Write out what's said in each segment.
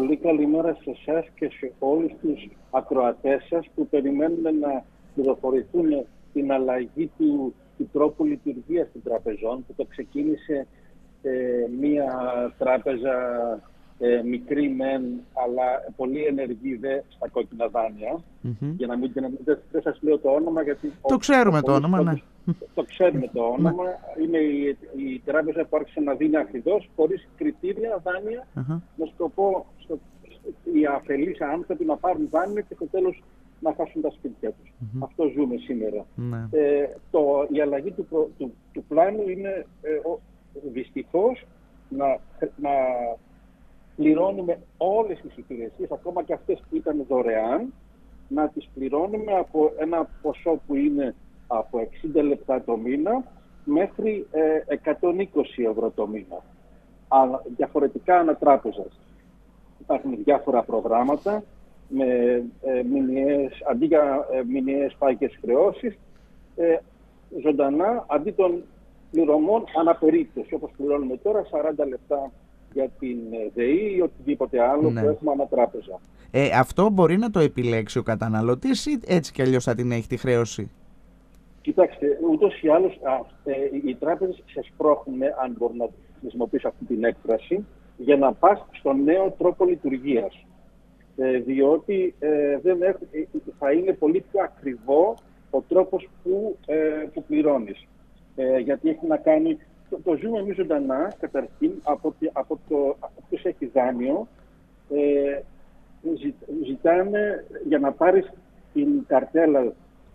Πολύ καλημέρα σε εσάς και σε όλους τους ακροατές σας που περιμένουν να πληροφορηθούν την αλλαγή του τρόπου λειτουργίας των τραπεζών, που το ξεκίνησε μία τράπεζα μικρή μεν, αλλά πολύ ενεργή δε στα κόκκινα δάνεια. Για να μην δεν σας λέω το όνομα, γιατί το ξέρουμε το όνομα, ναι. Το ξέρουμε το όνομα. Είναι η τράπεζα που άρχισε να δίνει ακριβώς, χωρίς κριτήρια, δάνεια, με σκοπό οι αφελείς άνθρωποι να πάρουν δάνεια και στο τέλος να χάσουν τα σπίτια τους. Αυτό ζούμε σήμερα. Η αλλαγή του πλάνου είναι δυστυχώς να πληρώνουμε όλες τις υπηρεσίες, ακόμα και αυτές που ήταν δωρεάν, να τις πληρώνουμε από ένα ποσό που είναι από 60 λεπτά το μήνα μέχρι 120 ευρώ το μήνα. Διαφορετικά ανατράπεζας. Υπάρχουν διάφορα προγράμματα με αντί για μηνιαίες πάγιες χρεώσεις, ζωντανά, αντί των πληρωμών αναπερίπτωση, όπως πληρώνουμε τώρα, 40 λεπτά για την ΔΕΗ ή οτιδήποτε άλλο που έχουμε ανατράπεζα. Αυτό μπορεί να το επιλέξει ο καταναλωτής ή έτσι κι αλλιώς θα την έχει τη χρέωση? Κοιτάξτε, ούτως ή άλλως οι τράπεζες σε σπρώχνουν, αν μπορώ να χρησιμοποιήσω αυτή την έκφραση, για να πας στον νέο τρόπο λειτουργίας. Διότι θα είναι πολύ πιο ακριβό ο τρόπος που πληρώνεις. Γιατί έχει να κάνει, το ζούμε εμείς ζωντανά, καταρχήν, από ποιος έχει δάνειο, ζητάνε για να πάρεις την καρτέλα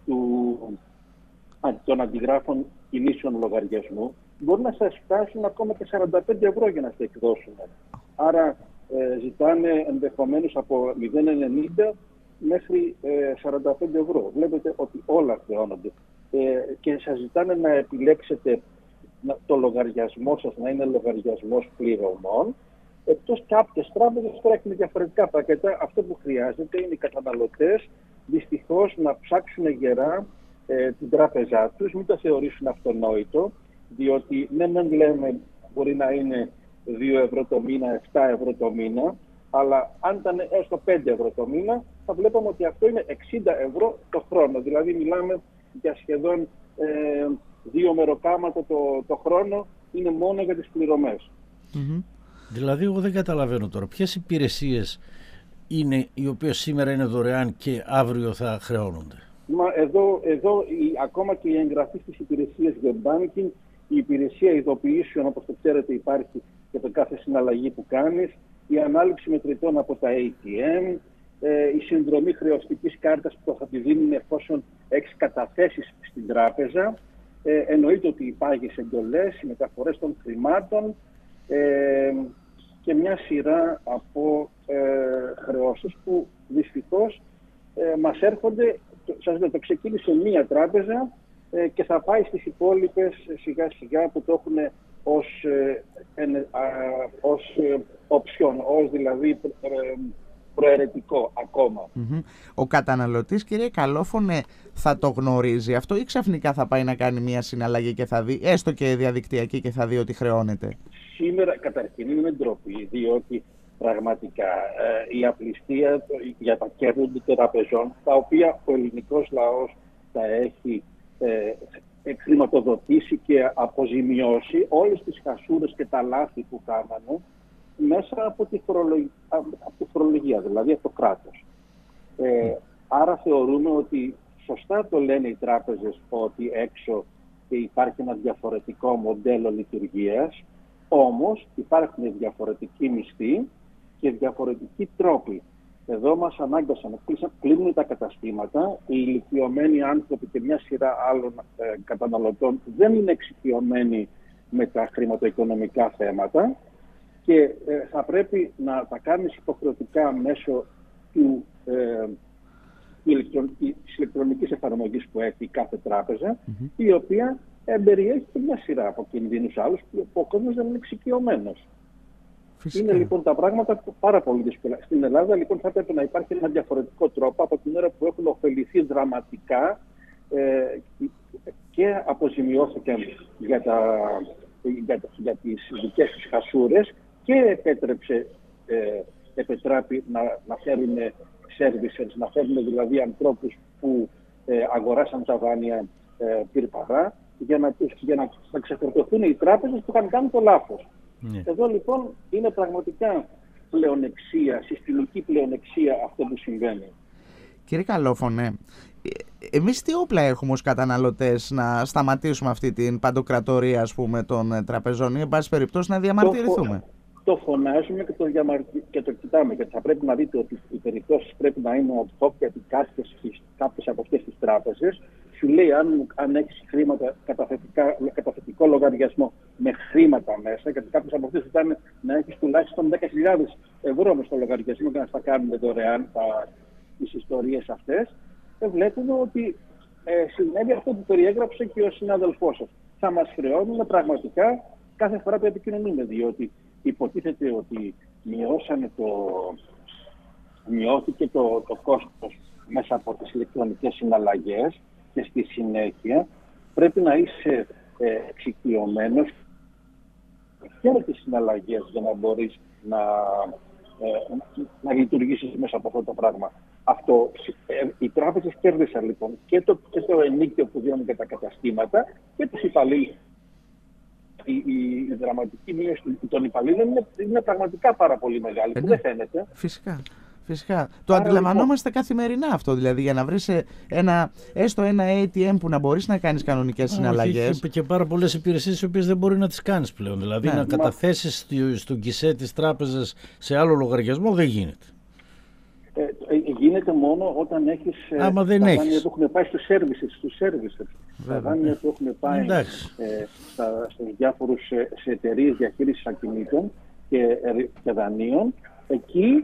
των αντιγράφων κινήσεων λογαριασμού, μπορεί να σας φτάσουν ακόμα και 45 ευρώ για να σε εκδώσουν. Άρα ζητάνε ενδεχομένως από 0,90 μέχρι 45 ευρώ. Βλέπετε ότι όλα χρεώνονται. Και σας ζητάνε να επιλέξετε το λογαριασμό σας να είναι λογαριασμός πληρωμών. Εκτός κάποιες τράπεζες τώρα έχουν διαφορετικά πακέτα. Αυτό που χρειάζεται είναι οι καταναλωτές δυστυχώς να ψάξουν γερά την τράπεζά τους, μην το θεωρήσουν αυτονόητο, διότι δεν λέμε μπορεί να είναι 2 ευρώ το μήνα, 7 ευρώ το μήνα, αλλά αν ήταν έως το 5 ευρώ το μήνα, θα βλέπαμε ότι αυτό είναι 60 ευρώ το χρόνο. Δηλαδή μιλάμε για σχεδόν 2 μεροκάματα το χρόνο, είναι μόνο για τις πληρωμές. Δηλαδή εγώ δεν καταλαβαίνω τώρα ποιες υπηρεσίες είναι οι οποίες σήμερα είναι δωρεάν και αύριο θα χρεώνονται. Εδώ ακόμα και η εγγραφή στις υπηρεσίες για banking, η υπηρεσία ειδοποιήσεων, όπως το ξέρετε, υπάρχει για το κάθε συναλλαγή που κάνεις, η ανάληψη μετρητών από τα ATM, η συνδρομή χρεωστικής κάρτας που θα τη δίνουν εφόσον έχεις καταθέσεις στην τράπεζα, εννοείται ότι οι πάγιες εντολές, οι μεταφορές των χρημάτων και μια σειρά από χρεώσεις που δυστυχώς μας έρχονται. Σας λέω, το ξεκίνησε μία τράπεζα και θα πάει στις υπόλοιπες σιγά σιγά που το έχουν ως οψιόν, ως δηλαδή προαιρετικό ακόμα. Ο καταναλωτής, κύριε Καλόφωνε, θα το γνωρίζει αυτό ή ξαφνικά θα πάει να κάνει μία συναλλαγή και θα δει, έστω και διαδικτυακή, και θα δει ότι χρεώνεται? Σήμερα καταρχήν είναι ντροπή, διότι πραγματικά η απληστία για τα κέρδη των τραπεζών, τα οποία ο ελληνικός λαός τα έχει χρηματοδοτήσει και αποζημιώσει όλες τις χασούρες και τα λάθη που κάνανε μέσα από τη φορολογία, δηλαδή από το κράτος. Άρα θεωρούμε ότι σωστά το λένε οι τράπεζες ότι έξω υπάρχει ένα διαφορετικό μοντέλο λειτουργίας, όμως υπάρχουν διαφορετικοί μισθοί και διαφορετικοί τρόποι. Εδώ μας ανάγκασαν, κλείνουν τα καταστήματα, οι ηλικιωμένοι άνθρωποι και μια σειρά άλλων καταναλωτών δεν είναι εξοικειωμένοι με τα χρηματοοικονομικά θέματα και θα πρέπει να τα κάνεις υποχρεωτικά μέσω της ηλεκτρονικής εφαρμογής που έχει κάθε τράπεζα, η οποία περιέχει και μια σειρά από κινδύνους άλλους που ο κόσμος δεν είναι εξοικειωμένος. Είναι λοιπόν τα πράγματα πάρα πολύ δύσκολα. Στην Ελλάδα λοιπόν θα πρέπει να υπάρχει ένα διαφορετικό τρόπο από την ώρα που έχουν ωφεληθεί δραματικά και αποζημιώθηκαν για τις δικές τους χασούρες και επέτρεψε επετράπει να φέρουν servicers, να φέρουν δηλαδή ανθρώπους που αγοράσαν τα δάνεια πυρπαρά, για να ξεφορτωθούν οι τράπεζες που είχαν κάνει το λάθος. Εδώ λοιπόν είναι πραγματικά πλεονεξία, συστημική πλεονεξία αυτό που συμβαίνει. Κύριε Καλόφωνε, εμείς τι όπλα έχουμε ως καταναλωτές να σταματήσουμε αυτή την παντοκρατορία, ας πούμε, των τραπεζών ή εν πάση περιπτώσει να διαμαρτυρηθούμε? Το φωνάζουμε και το κοιτάμε, γιατί θα πρέπει να δείτε ότι οι περιπτώσεις πρέπει να είναι ad hoc, γιατί κάποιες από αυτές τις τράπεζες σου λέει αν έχεις χρήματα, καταθετικό λογαριασμό με χρήματα μέσα, γιατί κάποιες από αυτές ήταν να έχεις τουλάχιστον 10.000 ευρώ μες στο λογαριασμό και να στα κάνουν δωρεάν τις ιστορίες αυτές, βλέπουμε ότι συνέβη αυτό που περιέγραψε και ο συνάδελφός σας. Θα μας χρεώνουν πραγματικά κάθε φορά που επικοινωνούμε, διότι υποτίθεται ότι μειώθηκε το κόστος μέσα από τις ηλεκτρονικές συναλλαγές και στη συνέχεια πρέπει να είσαι εξοικειωμένος και με τις συναλλαγές για να μπορείς να λειτουργήσεις μέσα από αυτό το πράγμα. Οι τράπεζες κέρδισαν λοιπόν και το ενίκιο που δίνουν και τα καταστήματα και τους υπαλλήλους. Η δραματική μείωση των υπαλλήλων είναι πραγματικά πάρα πολύ μεγάλη, που δεν φαίνεται. Φυσικά. Το αντιλαμβανόμαστε καθημερινά αυτό, δηλαδή για να βρεις έστω ένα ATM που να μπορείς να κάνεις κανονικές συναλλαγές. Και πάρα πολλές υπηρεσίες οι οποίες δεν μπορεί να τις κάνεις πλέον. Δηλαδή να καταθέσεις στον γκισέ της τράπεζας σε άλλο λογαριασμό δεν γίνεται. Γίνεται μόνο όταν έχεις άμα δεν έχεις. Δάνεια που έχουν πάει στους services. Τα δάνεια που έχουν πάει στους διάφορους σε εταιρείες διαχείρισης ακινήτων και δανείων, εκεί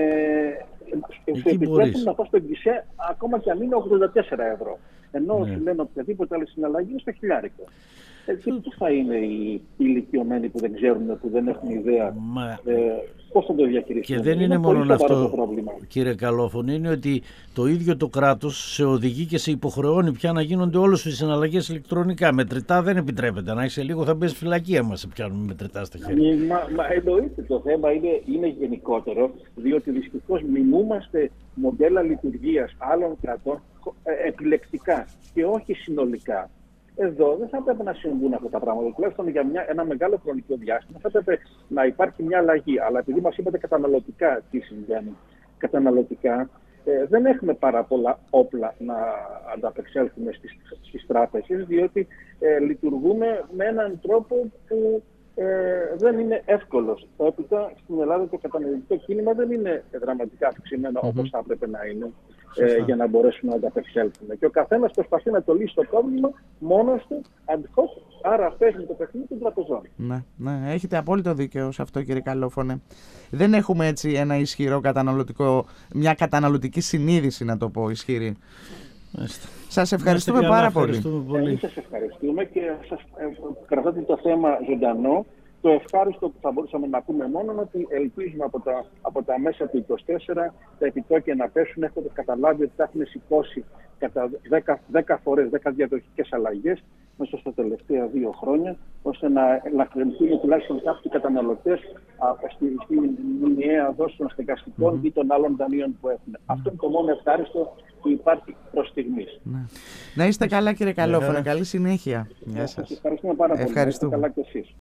σου επιτρέπουν να πας στο γκισέ ακόμα και αν είναι 84 ευρώ. Ενώ σου λένε οποιαδήποτε άλλη συναλλαγή είναι στο χιλιάρικο. Πού θα είναι οι ηλικιωμένοι που δεν ξέρουν, που δεν έχουν ιδέα πώς θα το διαχειριστούν? Και δεν είναι μόνο αυτό, κύριε Καλόφωνη, είναι ότι το ίδιο το κράτος σε οδηγεί και σε υποχρεώνει πια να γίνονται όλες οι συναλλαγές ηλεκτρονικά. Μετρητά δεν επιτρέπεται. Να είσαι λίγο θα μπεις φυλακή άμα σε πιάνουμε μετρητά στα χέρια. Μα εννοείται, το θέμα είναι γενικότερο, διότι δυστυχώς μιμούμαστε μοντέλα λειτουργίας άλλων κρατών επιλεκτικά και όχι συνολικά. Εδώ δεν θα έπρεπε να συμβούν αυτά τα πράγματα. Τουλάχιστον για ένα μεγάλο χρονικό διάστημα θα έπρεπε να υπάρχει μια αλλαγή. Αλλά επειδή μας είπατε καταναλωτικά τι συμβαίνει, καταναλωτικά δεν έχουμε πάρα πολλά όπλα να ανταπεξέλθουμε στις τράπεζες, διότι λειτουργούμε με έναν τρόπο που δεν είναι εύκολος. Έπειτα στην Ελλάδα το καταναλωτικό κίνημα δεν είναι δραματικά αυξημένο όπως θα έπρεπε να είναι. Για να μπορέσουν να ανταπεξέλθουν. Και ο καθένας προσπαθεί να το λύσει το πρόβλημα μόνος του, ad hoc, άρα παίζει το παιχνίδι των τραπεζών. Ναι, έχετε απόλυτο δίκαιο σε αυτό, κύριε Καλόφωνε. Δεν έχουμε έτσι ένα ισχυρό μια καταναλωτική συνείδηση, να το πω, ισχυρή. Σας ευχαριστούμε πάρα πολύ. Εμείς σας ευχαριστούμε και σας κρατάτε το θέμα ζωντανό. Το ευχάριστο που θα μπορούσαμε να πούμε μόνο είναι ότι ελπίζουμε από τα μέσα του 2024 τα επιτόκια να πέσουν. Έχετε καταλάβει ότι τα έχουν σηκώσει κατά 10 φορές, 10 διαδοχικές αλλαγές μέσα στα τελευταία 2 χρόνια, ώστε να κρεμθούν τουλάχιστον κάποιοι καταναλωτές στη μηνιαία δόση των στεγαστικών ή των άλλων δανείων που έχουν. Αυτό είναι το μόνο ευχάριστο που υπάρχει προς στιγμής. Να είστε καλά, κύριε Καλόφωνε. Καλή συνέχεια. Γεια σας. Ευχαριστούμε πάρα πολύ. Ευχαριστούμε. Καλά και εσείς.